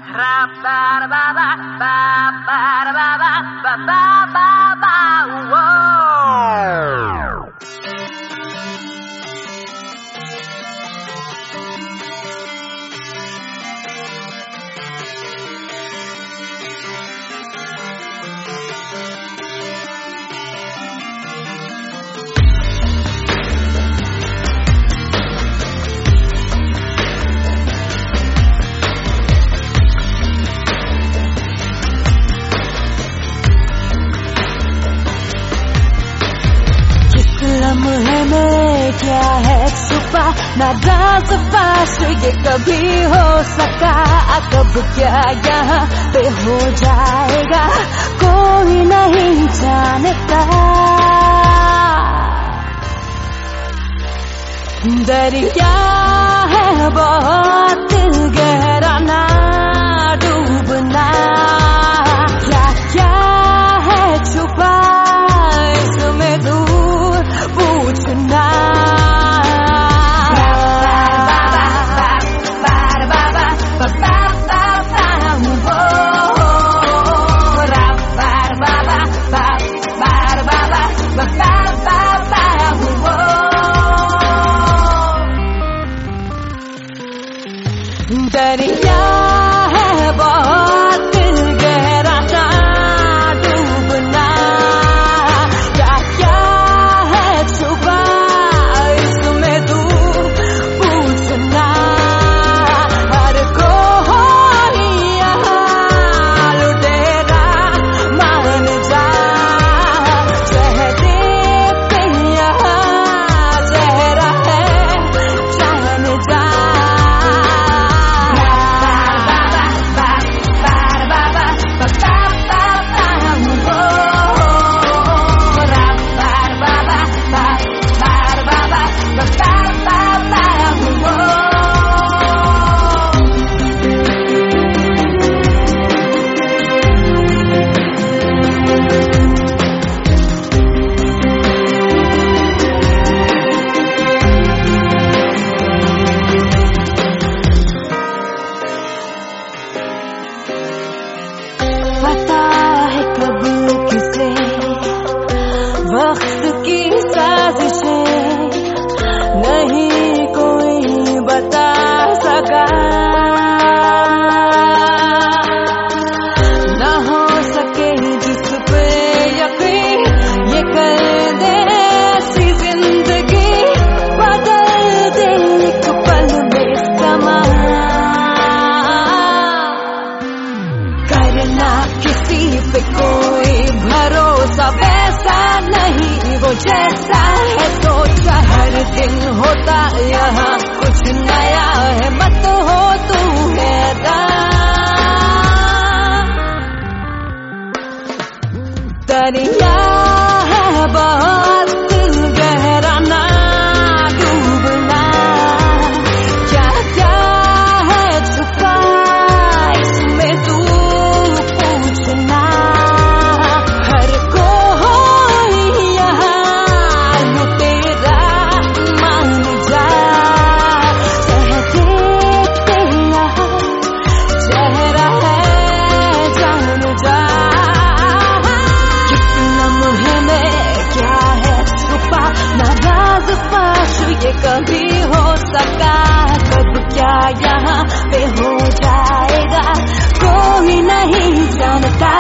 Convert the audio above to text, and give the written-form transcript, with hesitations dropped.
लम्हे में क्या है छुपा, ना राज़ फाश ये कभी हो सका। कब क्या यहाँ पे हो जाएगा कोई नहीं जानता। दरिया है बहुत गहरा, ना डूबना। क्या क्या है छुपा इसमें दूर पूछना। दरिया है बहुत गहरा, ना डूबना। क्या क्या है छुपा इसमें दूर पूछना। हर कोई यहाँ लुटेरा मान जा। कह देते यहाँ जहरा है जान जा। पता है कब किसे वक्त की साजिशें नहीं कोई बता सका। न हो सके जिस पे यकीन ये कर दे ऐसी जिंदगी, बदल दे एक पल में समा। करना किसी पे कोई भरोसा वैसा नहीं, वो जैसा है सोचा हर दिन होता यहाँ कुछ नया है। मत हो तू हैरान। दरिया है बहुत गहरा, ना डूबना। क्या क्या है छुपा इसमें तू पूछना। हर कोई यहाँ लुटेरा मान जा। कह देते यहाँ चेहरा है जान जा। किस लम्हे में क्या है छुपा, ना राज़ फाश ये कभी हो सका। कब क्या यहाँ पे हो जाएगा कोई नहीं जानता।